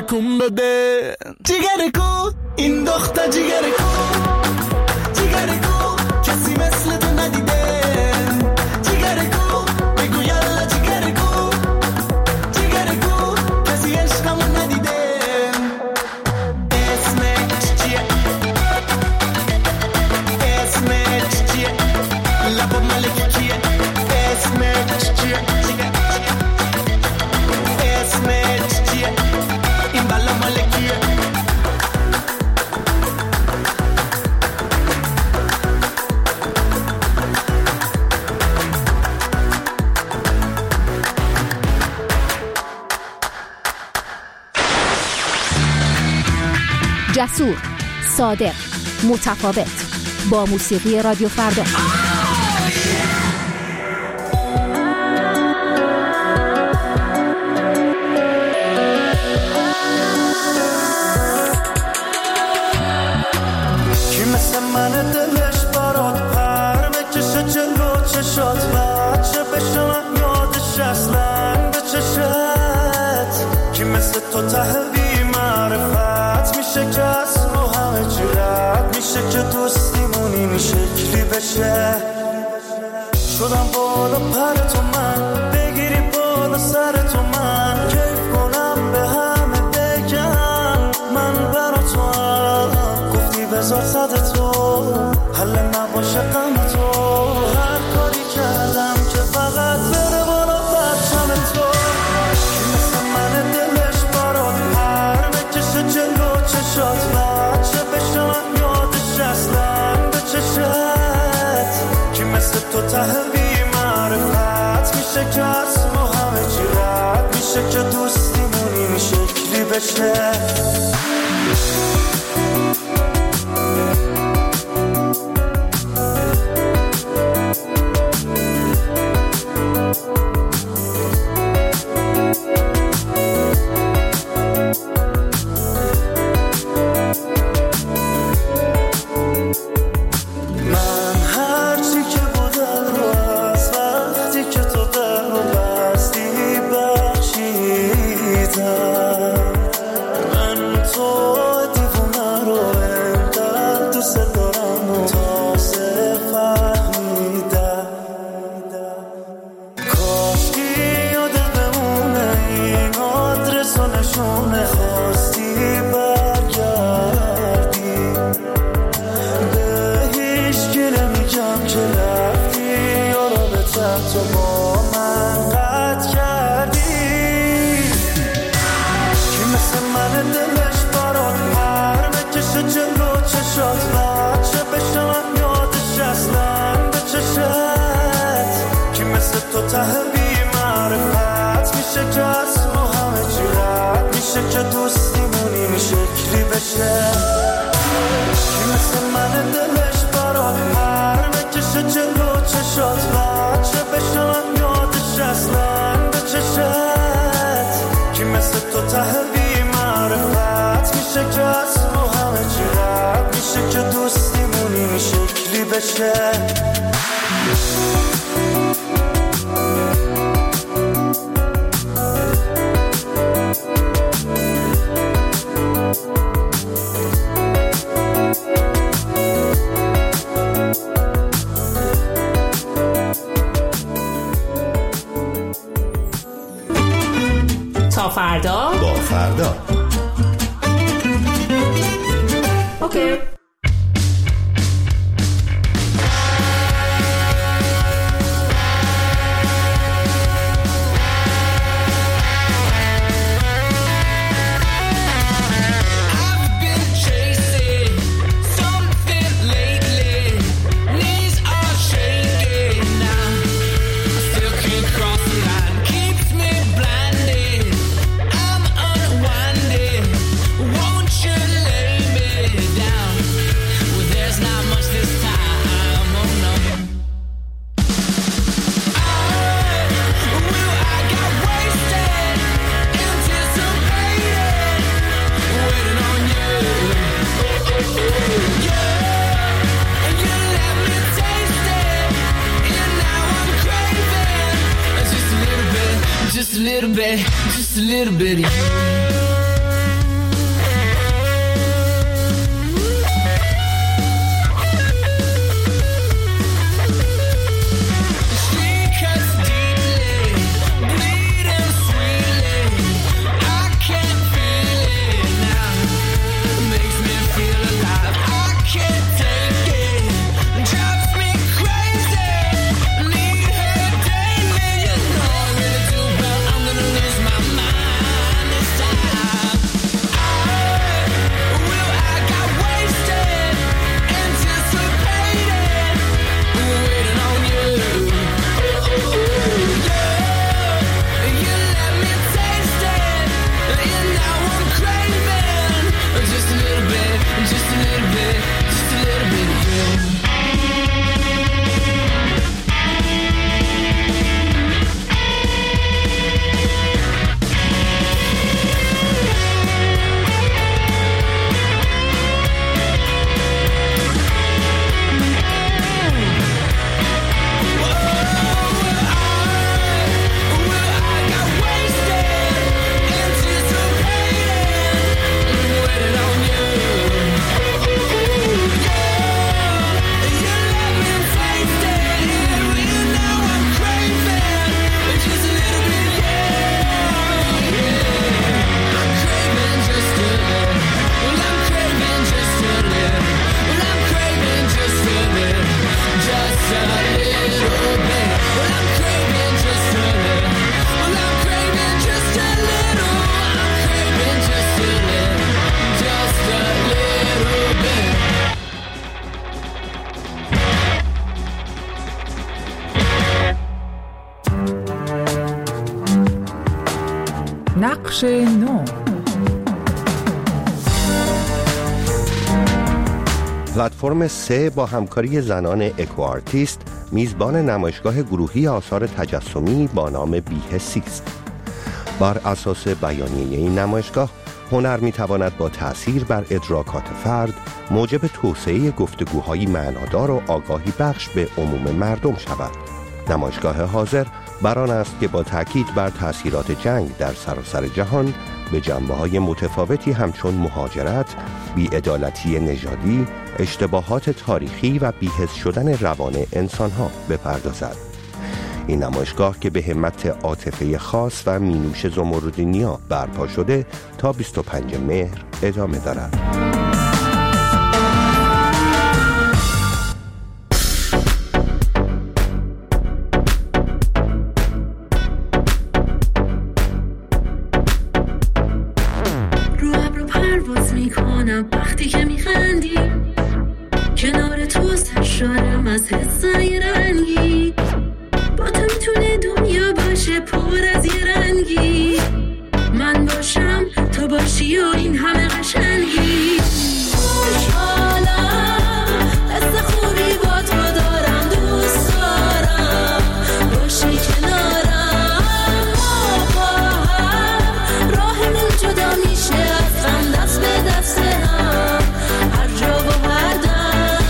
تکون بده. جیگر کو این دختر جیگر کو، جیگر کو کسی مثل تو ندیده. جیگر کو بگو یالا جیگر کو، جیگر کو کسی عشقمو ندیده. اسمت چیه؟ اسمت چیه؟ لبا ملک کیه؟ اسمت چیه؟ اسمت چیه؟ این بالا ملکیه. جسور، صادق، متفاوت، با موسیقی رادیو فردا. کی مثل من دلش برات پر بکشه جلو چشات بچه بشم یادش اصلا به چشت. کی مثل تو ته بی معرفت میشه که از رو همه چی رد میشه که دوستیمون این شکلی بشه. شدم بالا پر تو من بگیری بالا سر تو من کیف کنم به همه بگم من برا تو هم گفتی بذار صد تو حل نباشه غم تو. هر کاری کردم که فقط بره بالا بچم تو. کی مثل من دلش برات پر بکشه جلو چشات بچه بشم یادش اصلا به چشت. کی مثل تو ته بی معرفت میشه که از ما همه چی رد میشه که دوستیمون این شکلی بشه. تا فردا با فردا. اوکی. Just a little bit of you. نقش نو. پلتفرم 3 با همکاری زنان اکوآرتیست میزبان نمایشگاه گروهی آثار تجسمی با نام بی‌حسی است. بر اساس بیانیه این نمایشگاه، هنر میتواند با تأثیر بر ادراکات فرد موجب توسعه گفتگوهای معنادار و آگاهی بخش به عموم مردم شود. نمایشگاه حاضر بر آن است که با تأکید بر تأثیرات جنگ در سراسر جهان به جنبه‌های متفاوتی همچون مهاجرت، بی‌عدالتی نژادی، اشتباهات تاریخی و بی‌حس شدن روان انسانها بپردازد. این نمایشگاه که به همت عاطفه خاص و مینوش زمردینیا برپا شده تا 25 مهر ادامه دارد. رو ابرو پرواز میکنم وقتی که میخندی، کنار تو سرشارم از حسای رنگی، با تو میتونه دنیا باشه پر از یه رنگی، من باشم تو باشی و این همه قشنگی. خوشحالم حس خوبی با تو دارم، دوست دارم باشی کنارم، ما با هم راهمون جدا میشه از غم، دست به دست هم هر جا و هر دم.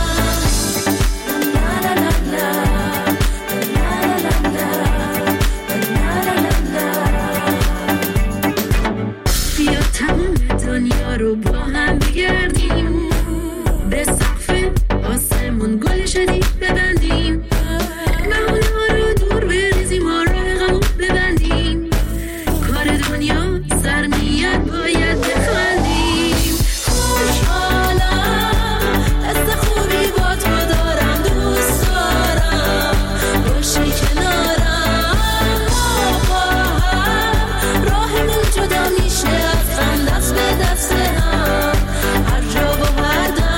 بیا تمام دنیا رو با هم بگردیم، به سقف آسمون گل شدید ببندیم، بهونه ها رو دور بریزیم و راه غمو ببندیم، کار دنیا سر میاد باید بخندیم. خوشحالم حس خوبی با تو دارم، دوست دارم باشی کنارم، ما با هم راهمون جدا میشه از غم، دست به دست هم هر جا و هر دم.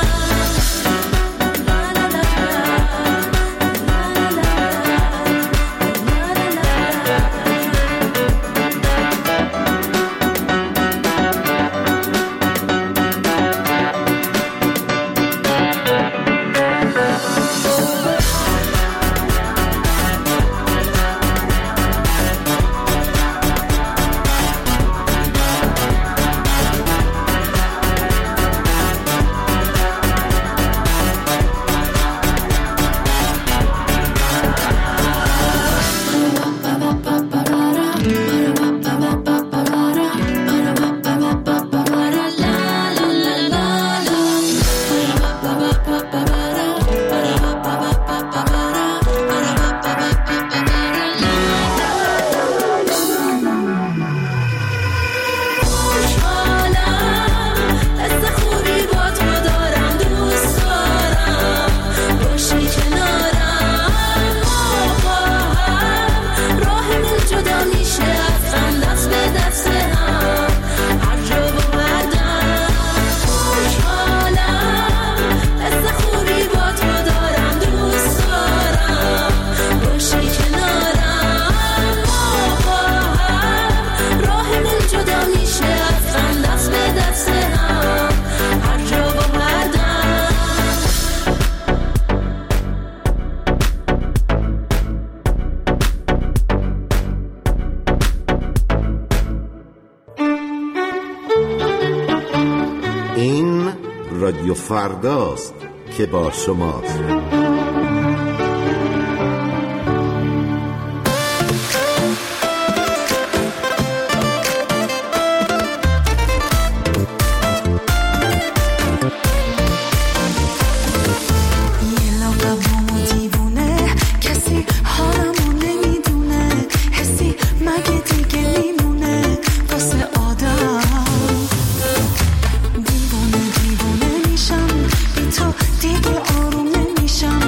این رادیو فرداست که با شماست. دیگه آروم نمیشم،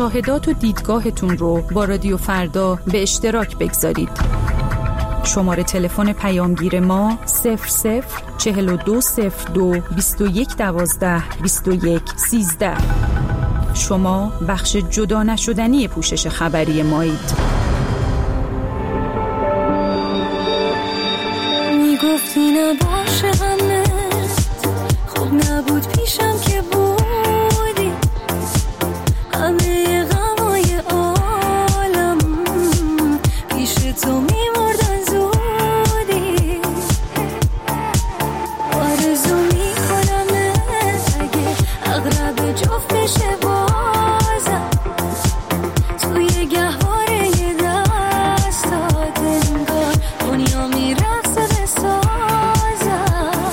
مشاهدات و دیدگاهتون رو با رادیو فردا به اشتراک بگذارید. شماره تلفن پیامگیر ما 004202 2112 2113. شما بخش جدا نشدنی پوشش خبری مایید. میگفتی نباشه همه خوب نبود پیشم که بودی، همه غمای عالم پیش تو میمردن زودی. آرزو میکنم اگه اغرب جفت بشه بازم توی گهواره دستات انگار دنیا میرقصه به سازم.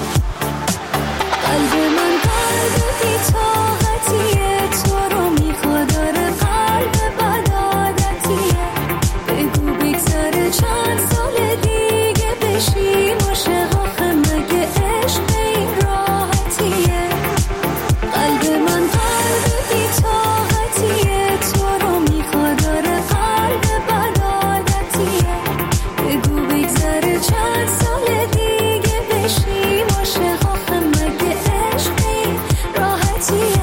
قلب من قلب بی طاقتیه، تو رو میخواد، داره قلب بد عادتیه. بگو بگذره چند سال دیگه بشی عاشق، آخه مگه عشق این راحتیه. قلب من قلب بی طاقتیه، تو رو میخواد، داره قلب بد عادتیه. بگو بگذره چند سال دیگه بشی عاشق، آخه مگه عشق این راحتیه.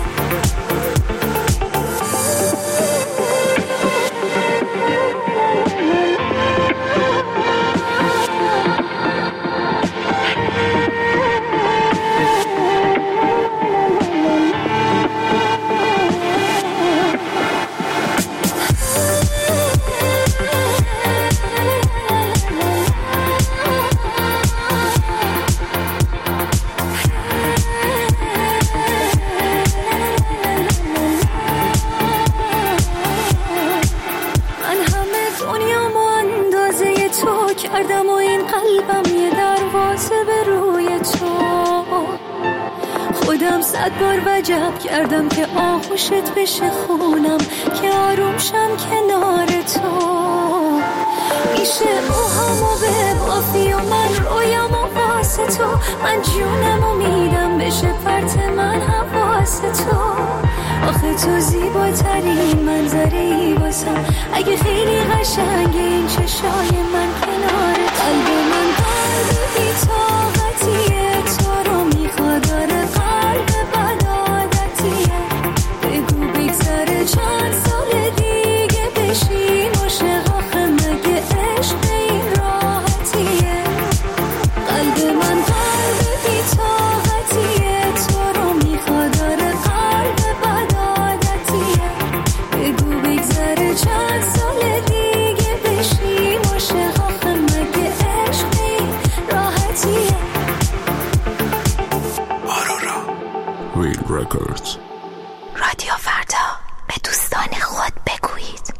من همه دنیامو اندازه تو کردم و این قلبم یه دروازه به روی تو. خودم 100 بار وجب کردم که آغوشت بشه خونم، که آروم شم کنار تو. میشه روحامو ببافی و من رویامو واسه تو، من جونمو میدم بشه پرت من حواس تو. آخه تو زیباترین منظری واسم، اگه خیلی قشنگه این چشای من کنار. قلب من قلب بی طاقتیه، تو رو میخواد، داره قلب بد عادتیه. بگو بگذره چند سال دیگه بشی عاشق، آخه مگه عشق این راحتیه. قلب من قلب بی طاقتیه، تو رو میخواد، داره قلب بد عادتیه. بگو بگذره چند سال دیگه بشی عاشق، آخه مگه عشق این راحتیه. آرورا ریل رکوردز. رادیو فردا، به دوستان خود بگویید.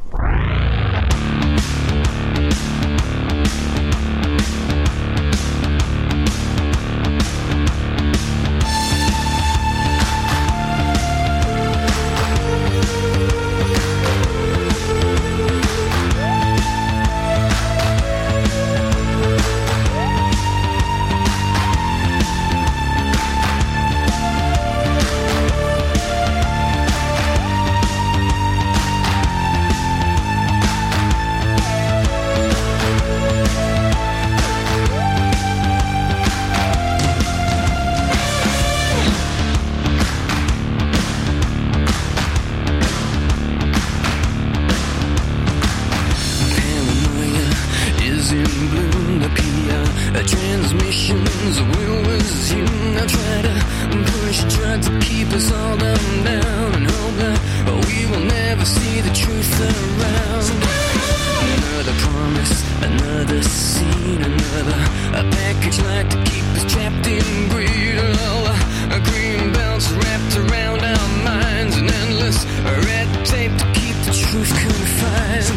Transmissions will resume. I try to push, try to keep us all down and hope that we will never see the truth around. Another promise, another scene, another package like to keep us trapped in greed. A green belts wrapped around our minds, an endless red tape to keep the truth confined.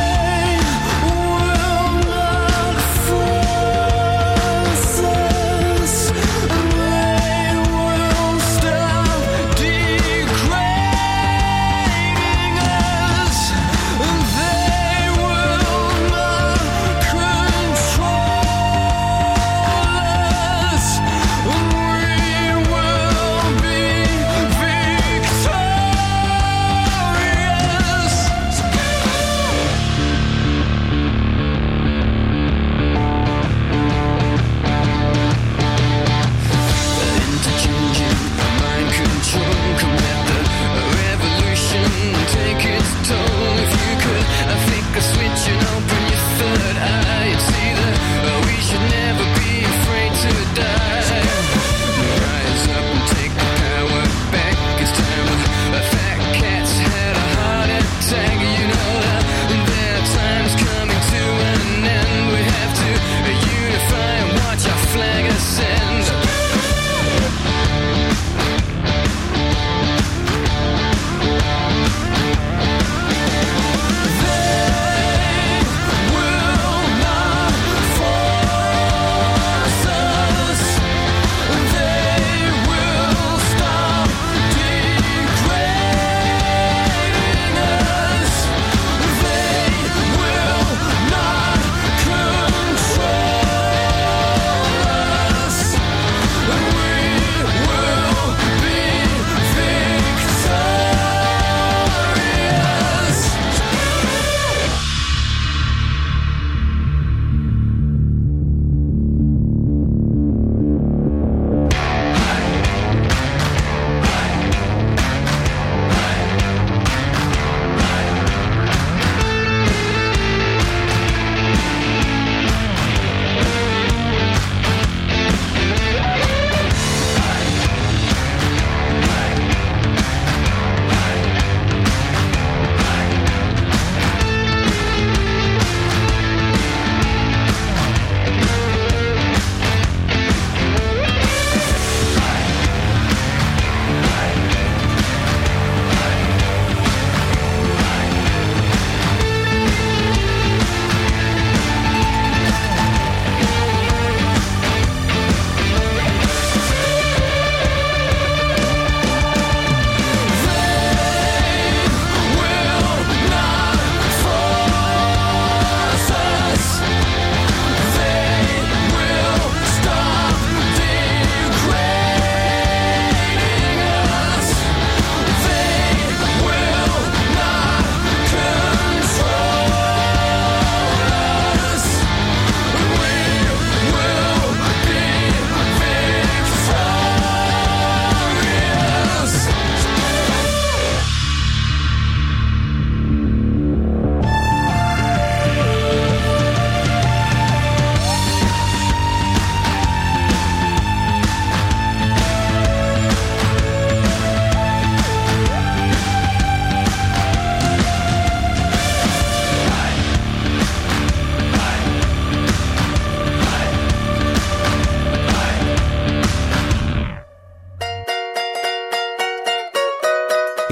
Will not fall.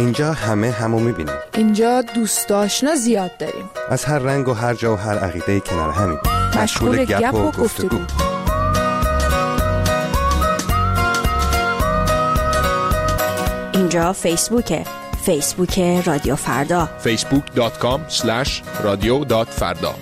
اینجا همه همو میبینیم. اینجا دوست آشنا زیاد داریم. از هر رنگ و هر جا و هر عقیده کنار همیم. مشغول گپ و گفتگو. اینجا فیسبوکه. فیسبوک رادیو فردا. facebook.com/radio.farda.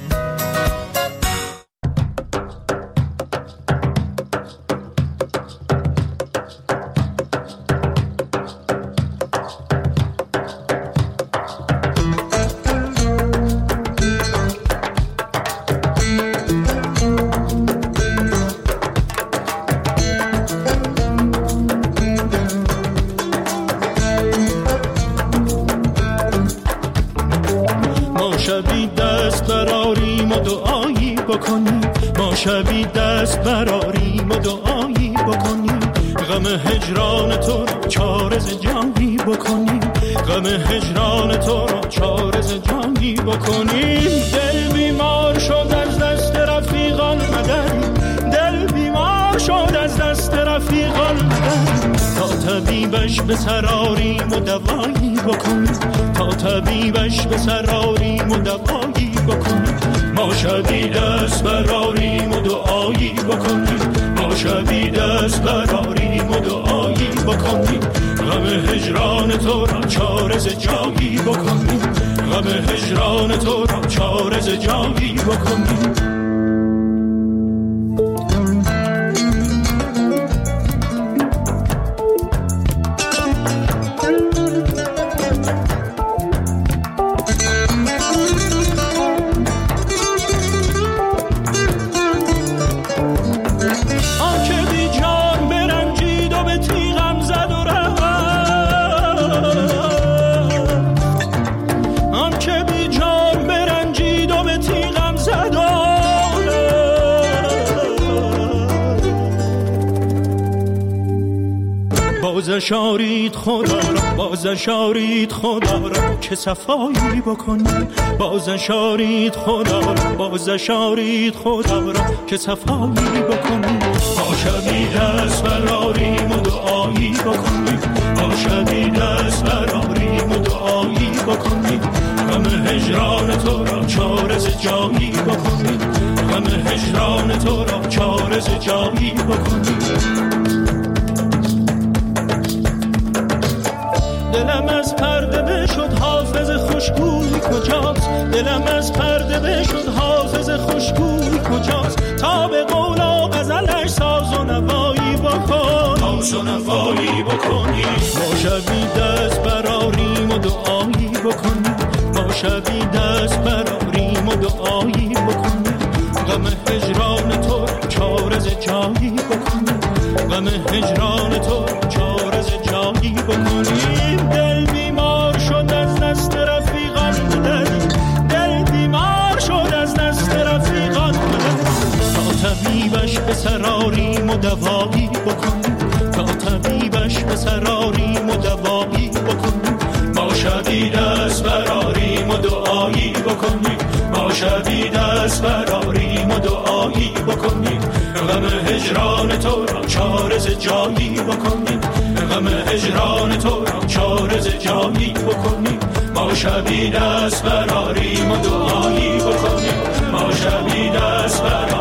شبی دست براریم و دعایی بکنیم، غم هجران تو را چارز جانی بکنیم، غم هجران تو را چارز جانی بکنیم. دل بیمار شد از دست رفیقان مدد، دل بیمار شد از دست رفیقان مدد، تا طبیبش به سراریم و دوایی بکنیم، تا طبیبش به سراریم و دوایی بکنیم. ما شبی دست براریم و دعایی بکنیم، ما شبی دست براریم و دعایی بکنیم، غم هجران تو را چارز جایی بکنیم، غم هجران تو را چارز جایی بکنیم. بازشارید خدا را، بازشارید خدا را که صفایی بکنیم، بازشارید خدا را، بازشارید خدا را که صفایی بکنیم. ما شبی دست براریم و دعایی بکنیم، ما شبی دست براریم و دعایی بکنیم، غم هجران تو را چارز جایی بکنیم، غم هجران تو را چارز جایی بکنیم. دلم از پرده بشد حافظ خوشگوی کجاست، دلم از پرده بشد حافظ خوشگوی کجاست، تا به قول و غزلش ساز و نوایی بکن، ساز و نوایی بکنی. ما شبی دست براریم و دعایی بکنیم، ما شبی دست براریم و دعایی بکنیم، غم هجران تو چارز جایی بکنیم، غم هجران تو چارز جایی بکنیم. دل بیمار شد از دست رفیقان مدد، دل بیمار شد از دست رفیقان مدد، تا طبیبش به سراریم و دوایی بکنیم، تا طبیبش به سراریم و دوایی بکنیم. ما شبی دست براریم و دعایی بکنیم، ما شبی دست براریم و دعایی بکنیم، غم هجران تو را چارز جایی بکنیم، غم هجران تو را چارز جایی بکنیم. ما شبی دست براریم و دعایی بکنیم، ما شبی دست براریم